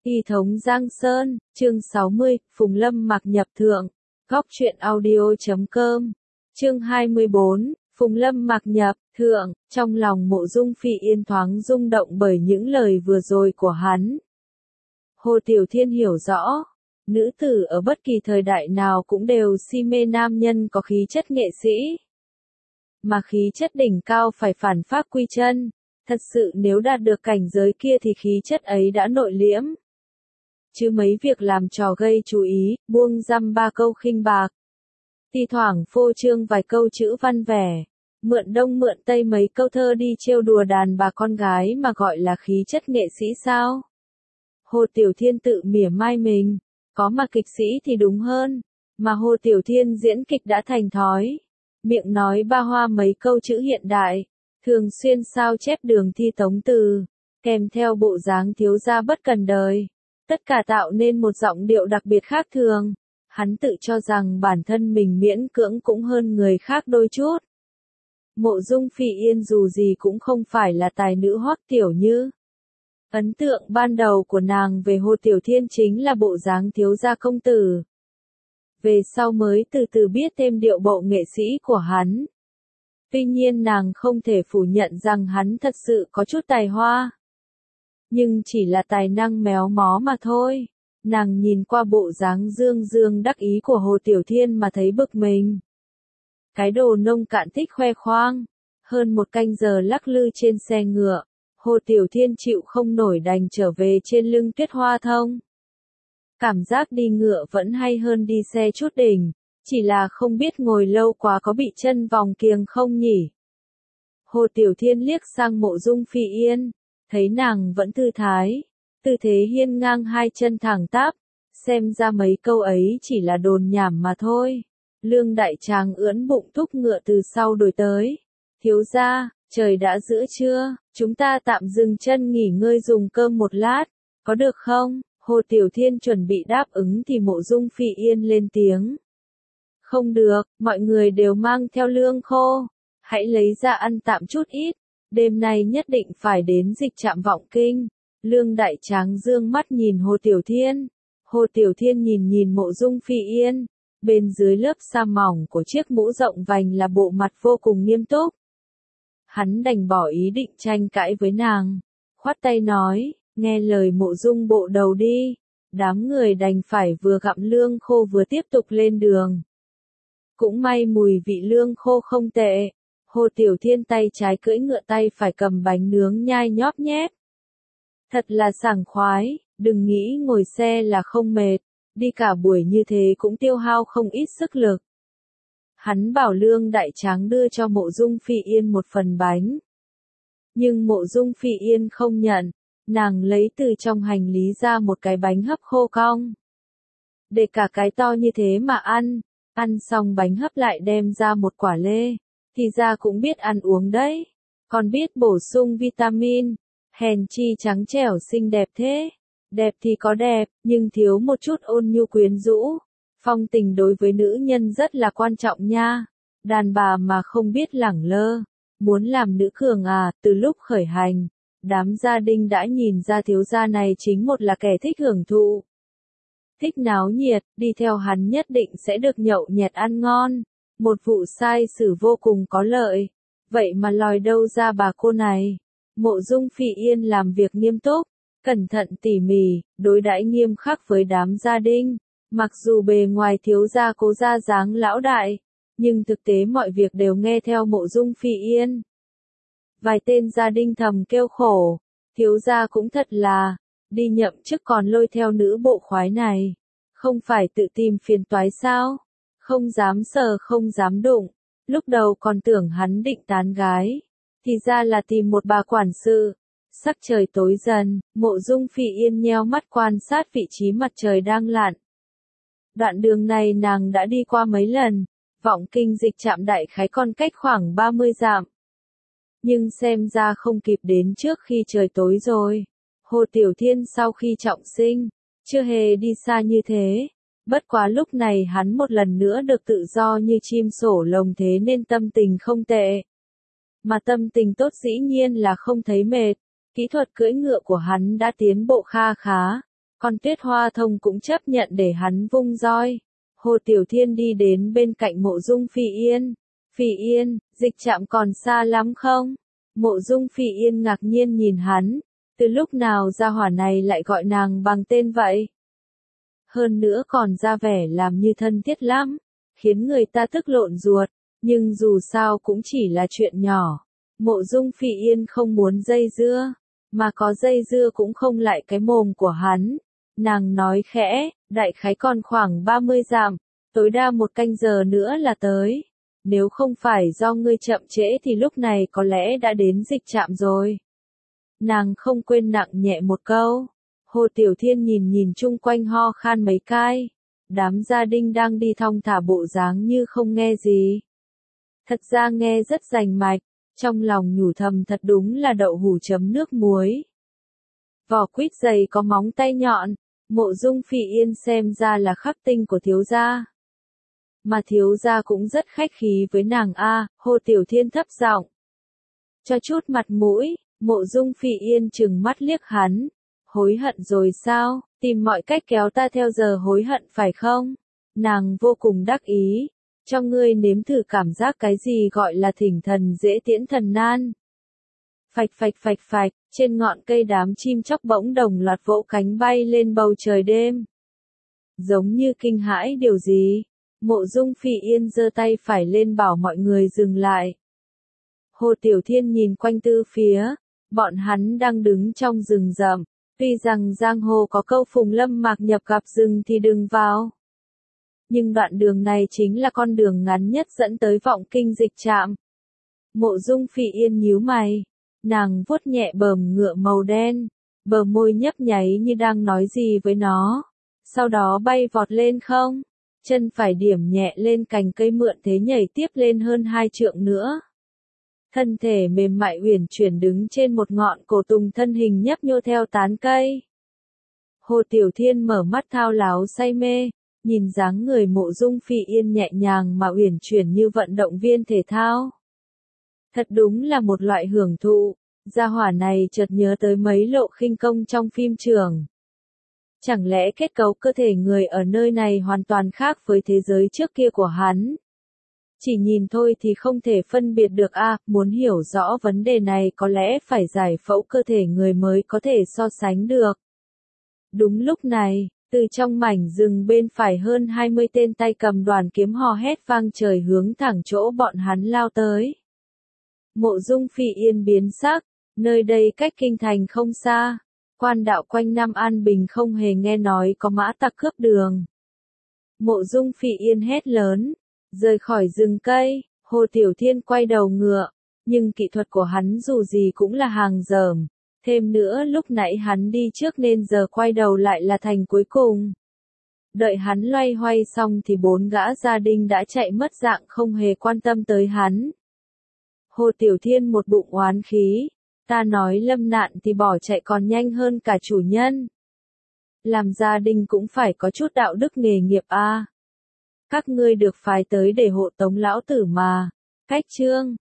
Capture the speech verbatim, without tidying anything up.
Y thống Giang Sơn, chương sáu mươi, Phùng Lâm Mạc nhập thượng, góc truyện audio chấm com, chương hai mươi bốn, Phùng Lâm Mạc nhập thượng, trong lòng Mộ Dung Phi Yên thoáng rung động bởi những lời vừa rồi của hắn. Hồ Tiểu Thiên hiểu rõ, nữ tử ở bất kỳ thời đại nào cũng đều si mê nam nhân có khí chất nghệ sĩ. Mà khí chất đỉnh cao phải phản phác quy chân, thật sự nếu đạt được cảnh giới kia thì khí chất ấy đã nội liễm. Chứ mấy việc làm trò gây chú ý, buông dăm ba câu khinh bạc. Thi thoảng phô trương vài câu chữ văn vẻ, mượn đông mượn tây mấy câu thơ đi trêu đùa đàn bà con gái mà gọi là khí chất nghệ sĩ sao? Hồ Tiểu Thiên tự mỉa mai mình, có mà kịch sĩ thì đúng hơn, mà Hồ Tiểu Thiên diễn kịch đã thành thói, miệng nói ba hoa mấy câu chữ hiện đại, thường xuyên sao chép đường thi tống từ, kèm theo bộ dáng thiếu gia bất cần đời. Tất cả tạo nên một giọng điệu đặc biệt khác thường, hắn tự cho rằng bản thân mình miễn cưỡng cũng hơn người khác đôi chút. Mộ Dung Phi Yên dù gì cũng không phải là tài nữ Hoắc Tiểu Như. Ấn tượng ban đầu của nàng về Hồ Tiểu Thiên chính là bộ dáng thiếu gia công tử. Về sau mới từ từ biết thêm điệu bộ nghệ sĩ của hắn. Tuy nhiên nàng không thể phủ nhận rằng hắn thật sự có chút tài hoa. Nhưng chỉ là tài năng méo mó mà thôi. Nàng nhìn qua bộ dáng dương dương đắc ý của Hồ Tiểu Thiên mà thấy bực mình. Cái đồ nông cạn thích khoe khoang. Hơn một canh giờ lắc lư trên xe ngựa, Hồ Tiểu Thiên chịu không nổi đành trở về trên lưng Tuyết Hoa Thông. Cảm giác đi ngựa vẫn hay hơn đi xe chút đỉnh, chỉ là không biết ngồi lâu quá có bị chân vòng kiềng không nhỉ. Hồ Tiểu Thiên liếc sang Mộ Dung Phi Yên, thấy nàng vẫn thư thái, tư thế hiên ngang hai chân thẳng tắp, xem ra mấy câu ấy chỉ là đồn nhảm mà thôi. Lương Đại Tráng ưỡn bụng thúc ngựa từ sau đuổi tới. Thiếu gia, trời đã giữa trưa, chúng ta tạm dừng chân nghỉ ngơi dùng cơm một lát, có được không? Hồ Tiểu Thiên chuẩn bị đáp ứng thì Mộ Dung Phi Yên lên tiếng. Không được, mọi người đều mang theo lương khô, hãy lấy ra ăn tạm chút ít, đêm nay nhất định phải đến dịch trạm Vọng Kinh. Lương Đại Tráng dương mắt nhìn Hồ Tiểu Thiên, Hồ Tiểu Thiên nhìn nhìn Mộ Dung Phi Yên, bên dưới lớp sa mỏng của chiếc mũ rộng vành là bộ mặt vô cùng nghiêm túc. Hắn đành bỏ ý định tranh cãi với nàng, khoát tay nói, nghe lời Mộ Dung bộ đầu đi. Đám người đành phải vừa gặm lương khô vừa tiếp tục lên đường. Cũng may mùi vị lương khô không tệ. Hồ Tiểu Thiên tay trái cưỡi ngựa tay phải cầm bánh nướng nhai nhóp nhép. Thật là sảng khoái, đừng nghĩ ngồi xe là không mệt, đi cả buổi như thế cũng tiêu hao không ít sức lực. Hắn bảo Lương Đại Tráng đưa cho Mộ Dung Phi Yên một phần bánh. Nhưng Mộ Dung Phi Yên không nhận, nàng lấy từ trong hành lý ra một cái bánh hấp khô cong. Để cả cái to như thế mà ăn, ăn xong bánh hấp lại đem ra một quả lê, thì ra cũng biết ăn uống đấy, còn biết bổ sung vitamin, hèn chi trắng trẻo xinh đẹp thế. Đẹp thì có đẹp, nhưng thiếu một chút ôn nhu quyến rũ. Phong tình đối với nữ nhân rất là quan trọng nha. Đàn bà mà không biết lẳng lơ, muốn làm nữ cường à, từ lúc khởi hành, đám gia đình đã nhìn ra thiếu gia này chính một là kẻ thích hưởng thụ. Thích náo nhiệt, đi theo hắn nhất định sẽ được nhậu nhẹt ăn ngon. Một vụ sai xử vô cùng có lợi. Vậy mà lòi đâu ra bà cô này. Mộ Dung Phi Yên làm việc nghiêm túc, cẩn thận tỉ mỉ, đối đãi nghiêm khắc với đám gia đình. Mặc dù bề ngoài thiếu gia cố ra dáng lão đại, nhưng thực tế mọi việc đều nghe theo Mộ Dung Phi Yên. Vài tên gia đình thầm kêu khổ, thiếu gia cũng thật là, đi nhậm chức còn lôi theo nữ bộ khoái này. Không phải tự tìm phiền toái sao? Không dám sờ không dám đụng, lúc đầu còn tưởng hắn định tán gái, thì ra là tìm một bà quản sự. Sắc trời tối dần, Mộ Dung Phi Yên nheo mắt quan sát vị trí mặt trời đang lặn. Đoạn đường này nàng đã đi qua mấy lần, Vọng Kinh dịch trạm đại khái còn cách khoảng ba mươi dặm. Nhưng xem ra không kịp đến trước khi trời tối rồi. Hồ Tiểu Thiên sau khi trọng sinh, chưa hề đi xa như thế. Bất quá lúc này hắn một lần nữa được tự do như chim sổ lồng thế nên tâm tình không tệ. Mà tâm tình tốt dĩ nhiên là không thấy mệt. Kỹ thuật cưỡi ngựa của hắn đã tiến bộ kha khá. Con Tuyết Hoa Thông cũng chấp nhận để hắn vung roi. Hồ Tiểu Thiên đi đến bên cạnh Mộ Dung Phi Yên. Phi Yên, dịch trạm còn xa lắm không? Mộ Dung Phi Yên ngạc nhiên nhìn hắn. Từ lúc nào gia hỏa này lại gọi nàng bằng tên vậy? Hơn nữa còn ra vẻ làm như thân thiết lắm, khiến người ta tức lộn ruột, nhưng dù sao cũng chỉ là chuyện nhỏ. Mộ Dung Phi Yên không muốn dây dưa, mà có dây dưa cũng không lại cái mồm của hắn. Nàng nói khẽ, đại khái còn khoảng ba mươi dặm, tối đa một canh giờ nữa là tới. Nếu không phải do ngươi chậm trễ thì lúc này có lẽ đã đến dịch trạm rồi. Nàng không quên nặng nhẹ một câu. Hồ Tiểu Thiên nhìn nhìn chung quanh ho khan mấy cái. Đám gia đình đang đi thong thả bộ dáng như không nghe gì. Thật ra nghe rất rành mạch, trong lòng nhủ thầm thật đúng là đậu hũ chấm nước muối. Vỏ quýt dày có móng tay nhọn, Mộ Dung Phi Yên xem ra là khắc tinh của thiếu gia. Mà thiếu gia cũng rất khách khí với nàng a. Hồ Tiểu Thiên thấp giọng. Cho chút mặt mũi, Mộ Dung Phi Yên trừng mắt liếc hắn. Hối hận rồi sao, tìm mọi cách kéo ta theo giờ hối hận phải không? Nàng vô cùng đắc ý, cho ngươi nếm thử cảm giác cái gì gọi là thỉnh thần dễ tiễn thần nan. Phạch phạch phạch phạch, trên ngọn cây đám chim chóc bỗng đồng loạt vỗ cánh bay lên bầu trời đêm. Giống như kinh hãi điều gì, Mộ Dung Phi Yên giơ tay phải lên bảo mọi người dừng lại. Hồ Tiểu Thiên nhìn quanh tư phía, bọn hắn đang đứng trong rừng rậm. Tuy rằng giang hồ có câu phùng lâm mạc nhập gặp rừng thì đừng vào. Nhưng đoạn đường này chính là con đường ngắn nhất dẫn tới vọng kinh dịch trạm. Mộ Dung Phi Yên nhíu mày. Nàng vuốt nhẹ bờm ngựa màu đen. Bờ môi nhấp nháy như đang nói gì với nó. Sau đó bay vọt lên không. Chân phải điểm nhẹ lên cành cây mượn thế nhảy tiếp lên hơn hai trượng nữa. Thân thể mềm mại uyển chuyển đứng trên một ngọn cổ tùng, thân hình nhấp nhô theo tán cây. Hồ Tiểu Thiên mở mắt thao láo say mê, nhìn dáng người Mộ Dung Phi Yên nhẹ nhàng mà uyển chuyển như vận động viên thể thao. Thật đúng là một loại hưởng thụ, gia hỏa này chợt nhớ tới mấy lộ khinh công trong phim trường. Chẳng lẽ kết cấu cơ thể người ở nơi này hoàn toàn khác với thế giới trước kia của hắn? Chỉ nhìn thôi thì không thể phân biệt được a, à, muốn hiểu rõ vấn đề này có lẽ phải giải phẫu cơ thể người mới có thể so sánh được. Đúng lúc này, từ trong mảnh rừng bên phải hơn hai mươi tên tay cầm đoàn kiếm hò hét vang trời hướng thẳng chỗ bọn hắn lao tới. Mộ Dung Phi Yên biến sắc, nơi đây cách kinh thành không xa, quan đạo quanh năm an bình không hề nghe nói có mã tặc cướp đường. Mộ Dung Phi Yên hét lớn. Rời khỏi rừng cây, Hồ Tiểu Thiên quay đầu ngựa, nhưng kỹ thuật của hắn dù gì cũng là hàng dởm, thêm nữa lúc nãy hắn đi trước nên giờ quay đầu lại là thành cuối cùng. Đợi hắn loay hoay xong thì bốn gã gia đình đã chạy mất dạng không hề quan tâm tới hắn. Hồ Tiểu Thiên một bụng oán khí, ta nói lâm nạn thì bỏ chạy còn nhanh hơn cả chủ nhân. Làm gia đình cũng phải có chút đạo đức nghề nghiệp a. À. Các ngươi được phái tới để hộ tống lão tử mà. Cách chương